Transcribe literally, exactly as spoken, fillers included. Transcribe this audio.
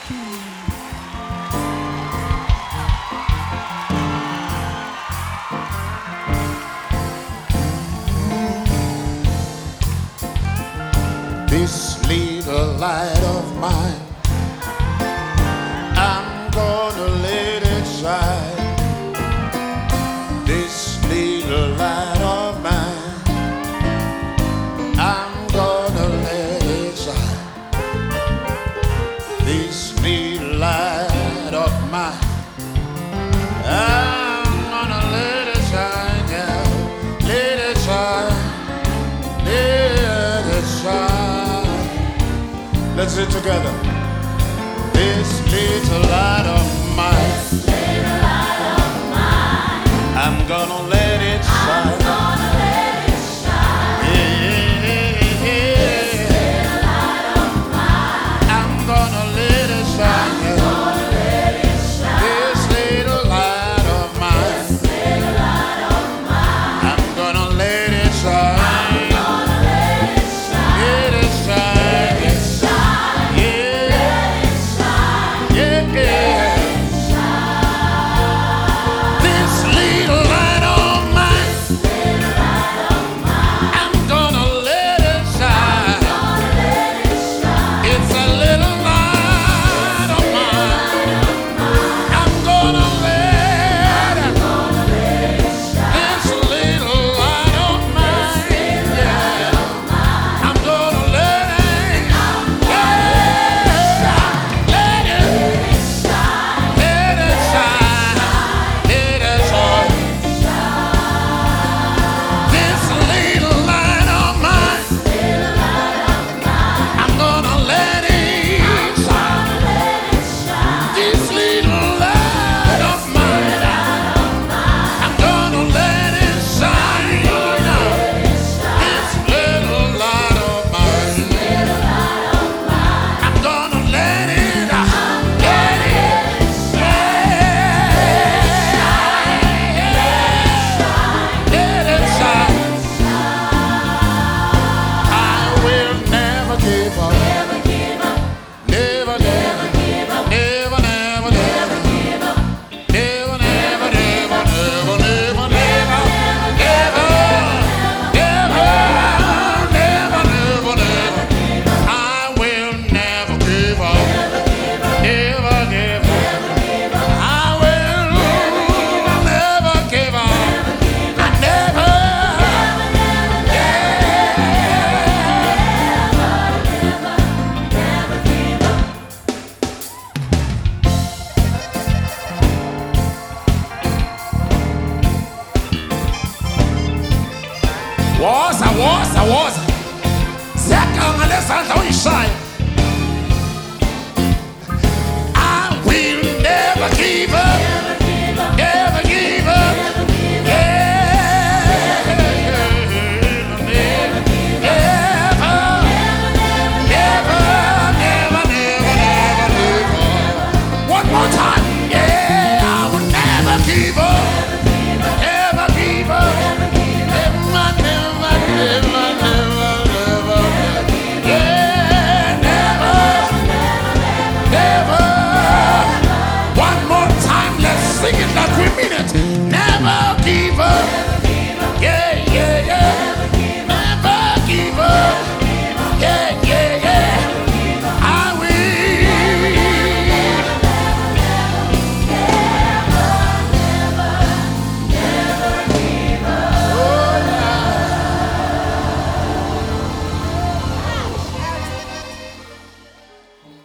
This little light of mine, I'm gonna let it shine. This little light of mine, I'm gonna let it shine. This little light of mine, I'm gonna let it shine, yeah. Let it shine, let it shine. Let's sit together. This little light of